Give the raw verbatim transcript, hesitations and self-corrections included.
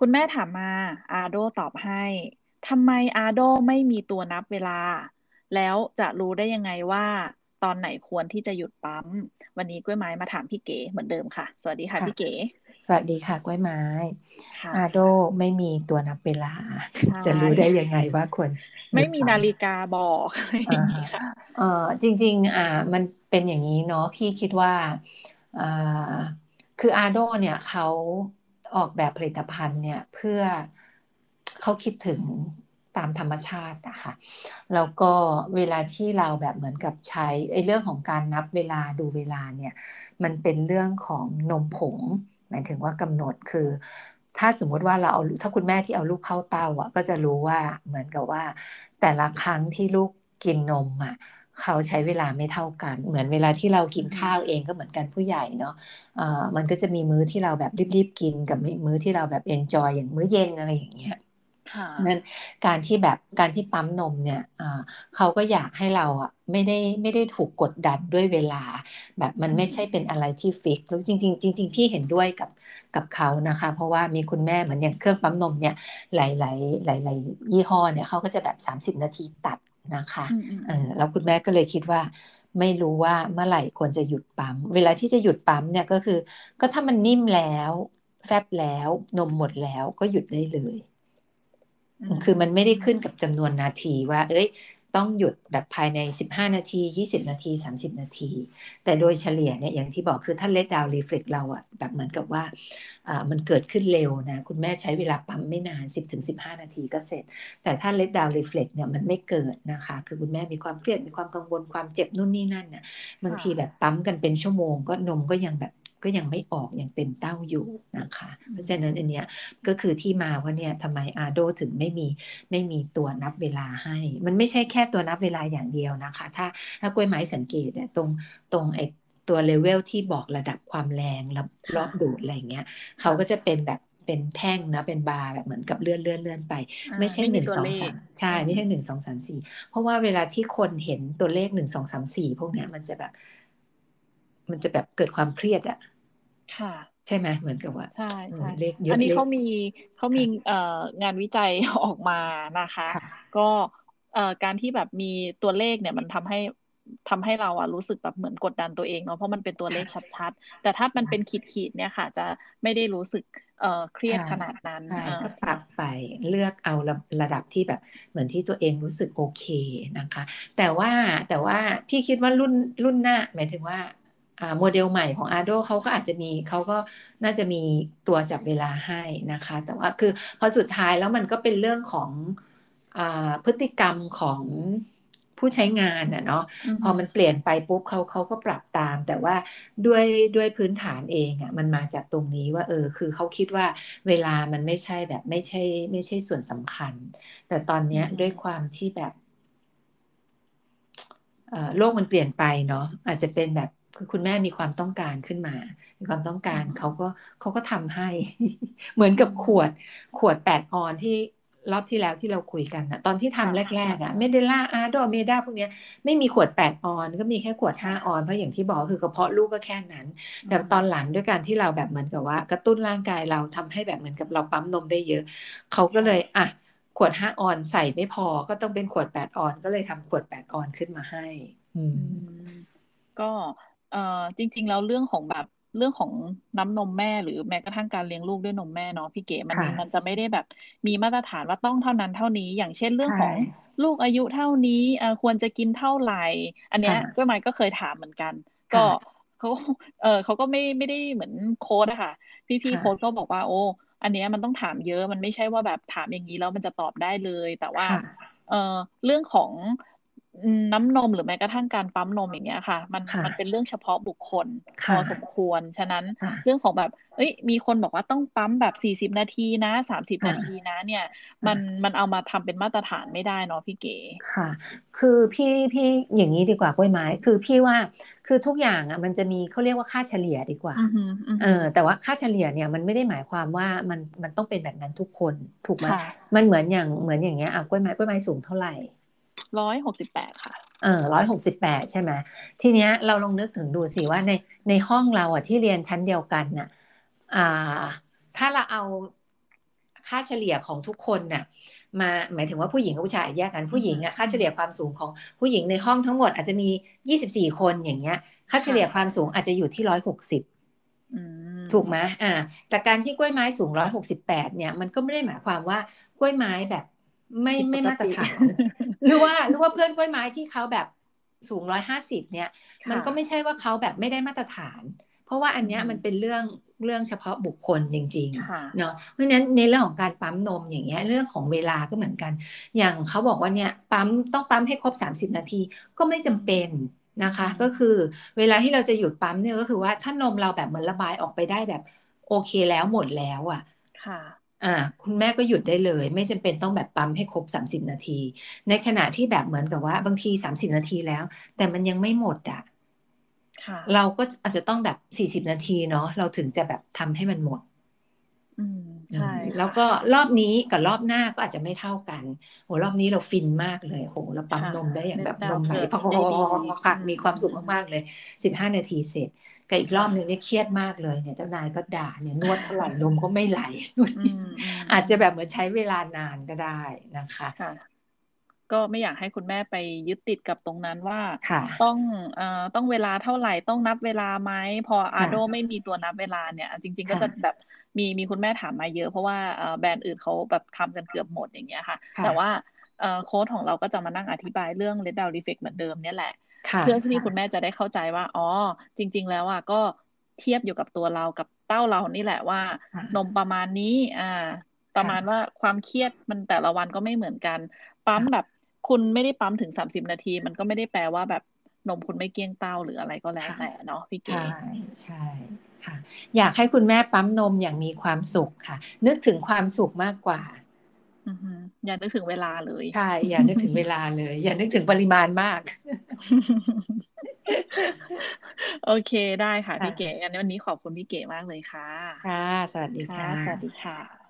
คุณแม่ถามมาอาโดตอบให้ทำไมอาโดไม่มีตัวนับเวลาแล้วจะรู้ได้ยังไงว่าตอนไหนควรที่จะหยุดปั๊มวันนี้กล้วยไม้มาถามพี่เก๋เหมือนเดิมค่ะสวัสดีค่ะค่ะพี่เก๋สวัสดีค่ะกล้วยไม้ค่ะอาโดไม่มีตัวนับเวลาใช่จะรู้ได้ยังไงว่าควรหไม่มียุดปั๊มนาฬิกาบอกอะไรออ่าฮะย่างนี้ค่ะเอ่อจริงๆอ่ามันเป็นอย่างนี้เนาะพี่คิดว่าอ่าคืออาโดเนี่ยเขาออกแบบผลิตภัณฑ์เนี่ยเพื่อเขาคิดถึงตามธรรมชาตินะคะแล้วก็เวลาที่เราแบบเหมือนกับใช้ไอ้เรื่องของการนับเวลาดูเวลาเนี่ย มันเป็นเรื่องของนมผงหมายถึงว่ากำหนดคือถ้าสมมุติว่าเราเอาถ้าคุณแม่ที่เอาลูกเข้าเต้าอ่ะก็จะรู้ว่าเหมือนกับว่าแต่ละครั้งที่ลูกกินนมอ่ะเขาใช้เวลาไม่เท่ากันเหมือนเวลาที่เรากิอือหือนข้าวเองก็เหมือนกันผู้ใหญ่เนาะเอ่อมันก็จะมีมื้อที่เราแบบรีบๆกินกับมื้อที่เราแบบ enjoy อย่างมื้อเย็นอะไรอย่างเงี้ยค่ะนั้นการที่แบบการที่ปั๊มนมเนี่ยอ่าเขาก็อยากให้เราอ่ะไม่ได้ไม่ได้ถูกกดดันด้วยเวลาแบบมันอืมไม่ใช่เป็นอะไรที่ฟิกแล้วจริงๆจริงๆพี่เห็นด้วยกับกับเขานะคะเพราะว่ามีคุณแม่เหมือนอย่างเครื่องปั๊มนมเนี่ยหลายๆหลายๆยี่ห้อเนี่ยเขาก็จะแบบสามสิบนาทีตัดนะคะอืมอืมเออืมอแล้วคุณแม่ก็เลยคิดว่าไม่รู้ว่าเมื่อไหร่ควรจะหยุดปั๊มเวลาที่จะหยุดปั๊มเนี่ยก็คือก็ถ้ามันนิ่มแล้วแฟบแล้วนมหมดแล้วก็หยุดได้เลยอืคือมันไม่ได้ขึ้นมกับจำนวนนาทีว่าเอ้ยต้องหยุดแบบภายในสิบห้านาทียี่สิบนาทีสามสิบนาทีแต่โดยเฉลี่ยเนี่ยอย่างที่บอกคือถ้า let down reflex เราอะแบบเหมือนกับว่าอ่ามันเกิดขึ้นเร็วนะคุณแม่ใช้เวลาปั๊มไม่นานสิบถึงสิบห้านาทีก็เสร็จแต่ถ้า let down reflex เนี่ยมันไม่เกิดนะคะคือคุณแม่มีความเครียดมีความกังวลความเจ็บนู่นนี่นั่นน่ะบางค่ะทีแบบปั๊มกันเป็นชั่วโมงก็นมก็ยังแบบก็ยังไม่ออกยังเต็มเต้าอยู่นะคะอืเพราะฉะนั้นอันเนี้ยมก็คือที่มาว่าเนี่ยทำไมอาโดถึงไม่มีไม่มีตัวนับเวลาให้มันไม่ใช่แค่ตัวนับเวลาอย่างเดียวนะคะถ้าถ้ากล้วยไม้สังเกตเนี่ยตรงตรงไอ้ตัวเลเวลที่บอกระดับความแรงรอบรอบดูค่ะดอะไรเงี้ยเขาก็จะเป็นแบบเป็นแท่งนะเป็นบาร์แบบเหมือนกับเลื่อนเลื่อนเลื่อนไปอ่าไม่ใช่ไม่หนึ่งมีตัวเลขสองสามใช่อืมไม่ใช่หนึ่งสองสามสี่เพราะว่าเวลาที่คนเห็นตัวเลขหนึ่งสองสามสี่พวกเนี้ยมันจะแบบมันจะแบบเกิดความเครียดอะค่ะใช่ไหมเหมือนกับว่าใช่เออใช่เลขเยอันอะเลขนี้เขามีเขามีค่ะเอ่องานวิจัยออกมานะคะค่ะก็เอ่อการที่แบบมีตัวเลขเนี่ยมันทำให้ทำให้เราอะรู้สึกแบบเหมือนกดดันตัวเองเนาะเพราะมันเป็นตัวเลขค่ะชัดๆแต่ถ้ามันเป็นขีดขีดเนี่ยค่ะจะไม่ได้รู้สึกเอ่อเครียใช่ดขนาดนั้นใช่เอ่อก็ปรับไปเลือกเอาระระดับที่แบบเหมือนที่ตัวเองรู้สึกโอเคนะคะแต่ว่าแต่ว่าพี่คิดว่ารุ่นรุ่นหน้าหมายถึงว่าอ่าโมเดลใหม่ของ Ado เขาก็อาจจะมีเขาก็น่าจะมีตัวจับเวลาให้นะคะแต่ว่าคือพอสุดท้ายแล้วมันก็เป็นเรื่องของอ่าพฤติกรรมของผู้ใช้งานน่ะเนาะอือหือพอมันเปลี่ยนไปปุ๊บเขาเขาก็ปรับตามแต่ว่าด้วยด้วยพื้นฐานเองอ่ะมันมาจากตรงนี้ว่าเออคือเขาคิดว่าเวลามันไม่ใช่แบบไม่ใช่ไม่ใช่ส่วนสำคัญแต่ตอนเนี้ยอือหือด้วยความที่แบบเอ่อโลกมันเปลี่ยนไปเนาะอาจจะเป็นแบบคือคุณแม่มีความต้องการขึ้นมามีความต้องอืการอหือเขาก็เขาก็ทำให้เหมือนอืกับขวดมขวดแปดออนที่รอบที่แล้วที่เราคุยกันนะตอนที่ค่ะทำแรกๆอ่ะเมเดล่าอาร์โดเมด้าพวกเนี้ย ไม่มีขวดแปดออนก็มีแค่ขวดห้าออค่ะนเพราะอย่างที่บอกคือกระเพาะลูกก็แค่นั้นแต่อืมตอนหลังด้วยการที่เราแบบเหมือนกับว่ากระตุ้นร่างกายเราทำให้แบบเหมือนกับเราปั๊มนมได้เยอะเขาก็เลยค่ะอ่ะขวดห้าออนใส่ไม่พอก็ต้องเป็นขวดแปดออนก็เลยทำขวดแปดออนขึ้นมาให้อือืมม ก็เอ่อจริงๆแล้วเรื่องของแบบเรื่องของน้ำนมแม่หรือแม้กระทั่งการเลี้ยงลูกด้วยนมแม่เนาะพี่เก๋มันมันค่ะจะไม่ได้แบบมีมาตรฐานว่าต้องเท่านั้นเท่านี้อย่างเช่นเรื่องใช่ของลูกอายุเท่านี้เอ่อควรจะกินเท่าไหร่อันเนี้ยก็ค่ะหมายก็เคยถามเหมือนกันก็ค่ะเขาเออเขาก็ไม่ไม่ได้เหมือนโค้ดอะค่ะพี่พี่โค้ดก็ค่ะบอกว่าโอ้อันเนี้ยมันต้องถามเยอะมันไม่ใช่ว่าแบบถามอย่างนี้แล้วมันจะตอบได้เลยแต่ว่าค่ะเอ่อเรื่องของอืมน้ำนมหรือแม้กระทั่งการปั๊มนมอย่างเงี้ยค่ะมันมันเป็นค่ะเรื่องเฉพาะบุคคลพอค่ะสมควรฉะนั้นเรื่องค่ะของแบบเอ้ยมีคนบอกว่าต้องปั๊มแบบสี่สิบนาทีนะสามสิบนาทีค่ะนะเนี่ยมันค่ะมันเอามาทำเป็นมาตรฐานไม่ได้เนาะพี่เก๋ค่ะคือพี่พี่อย่างนี้ดีกว่ากล้วยไม้คือพี่ว่าคือทุกอย่างอ่ะมันจะมีเขาเรียกว่าค่าเฉลี่ยดีกว่าอือหืออือเออหือแต่ว่าค่าเฉลี่ยเนี่ยมันไม่ได้หมายความว่ามันมันต้องเป็นแบบนั้นทุกคนถูกไหมค่ะมันเหมือนอย่างเหมือนอย่างเงี้ยอ่ะกล้วยไม้กล้วยไม้สูงเท่าไหร่ร้อยหกสิบแปดค่ะเออร้อยหกสิบแปดใช่ไหมทีเนี้ยเราลองนึกถึงดูสิว่าในในห้องเราอ่ะที่เรียนชั้นเดียวกันน่ะอ่าถ้าเราเอาค่าเฉลี่ยของทุกคนน่ะมาหมายถึงว่าผู้หญิงกับผู้ชายแยกกันผู้หญิงอ่ะค่าเฉลี่ยความสูงของผู้หญิงในห้องทั้งหมดอาจจะมียี่สิบสี่คนอย่างเงี้ยค่าเฉลี่ยความสูงอาจจะอยู่ที่ร้อยหกสิบถูกไหมอ่าแต่การที่กล้วยไม้สูงร้อยหกสิบแปดเนี่ยมันก็ไม่ได้หมายความว่ากล้วยไม้แบบไม่ไม่มาตรฐานหรือว่าหรือว่าเพื่อนกล้วยไม้ที่เขาแบบสูงร้อยห้าสิบเนี่ยมันก็ไม่ใช่ว่าเขาแบบไม่ได้มาตรฐานเพราะว่าอันเนี้ยมันเป็นเรื่องเรื่องเฉพาะบุคคลจริงๆเนาะเพราะฉะนั้นในเรื่องของการปั๊มนมอย่างเงี้ยเรื่องของเวลาก็เหมือนกันอย่างเขาบอกว่าเนี่ยปั๊มต้องปั๊มให้ครบสามสิบนาทีก็ไม่จำเป็นนะคะก็คือเวลาที่เราจะหยุดปั๊มเนี่ยก็คือว่าถ้านมเราแบบเหมือนระบายออกไปได้แบบโอเคแล้วหมดแล้วอ่ะค่ะอ่าคุณแม่ก็หยุดได้เลยไม่จำเป็นต้องแบบปั๊มให้ครบสามสิบนาทีในขณะที่แบบเหมือนกับว่าบางทีสามสิบนาทีแล้วแต่มันยังไม่หมดอ่ะเราก็อาจจะต้องแบบสี่สิบนาทีเนาะเราถึงจะแบบทำให้มันหมดอืมใช่แล้วก็รอบนี้กับรอบหน้าก็อาจจะไม่เท่ากันโหรอบนี้เราฟินมากเลยโหเราปั๊มนมได้อย่างแบบนมไหลพอๆค่ะมีความสุขมากๆเลยสิบห้านาทีเสร็จกับอีกรอบหนึ่งเนี่ยเครียดมากเลยเนี่ยเจ้านายก็ด่าเนี่ยนวดเท่าไหร่นมก็ไม่ไหลอาจจะแบบเหมือนใช้เวลานานก็ได้นะคะก็ไม่อยากให้คุณแม่ไปยึดติดกับตรงนั้นว่าค่ะต้องเอ่อต้องเวลาเท่าไหร่ต้องนับเวลาไหมพออาโดไม่มีตัวนับเวลาเนี่ยจริงๆก็จะแบบมีมีคุณแม่ถามมาเยอะเพราะว่าเอ่อแบรนด์อื่นเขาแบบทำกันเกือบหมดอย่างเงี้ยค่ะแต่ว่าเอ่อโค้ชของเราก็จะมานั่งอธิบายเรื่อง Red Down Effect เหมือนเดิมเนี่ยแหละเพื่อที่คุณแม่จะได้เข้าใจว่าอ๋อจริงๆแล้วอ่ะก็เทียบอยู่กับตัวเรากับเต้าเรานี่แหละว่านมประมาณนี้อ่าประมาณว่าความเครียดมันแต่ละวันก็ไม่เหมือนกันปั๊มแบบคุณไม่ได้ปั๊มถึงสามสิบนาทีมันก็ไม่ได้แปลว่าแบบนมคุณไม่เกลี้ยงเต้าหรืออะไรก็แล้วแต่เนาะพี่เก๋ใช่ใช่ค่ะอยากให้คุณแม่ปั๊มนมอย่างมีความสุขค่ะนึกถึงความสุขมากกว่าอย่านึกถึงเวลาเลยใช่อย่านึกถึงเวลาเลยอย่านึกถึงปริมาณมากโอเคได้ค่ะพี่เก๋งั้นวันนี้ขอบคุณพี่เก๋มากเลยค่ะค่ะสวัสดีค่ะค่ะสวัสดีค่ะ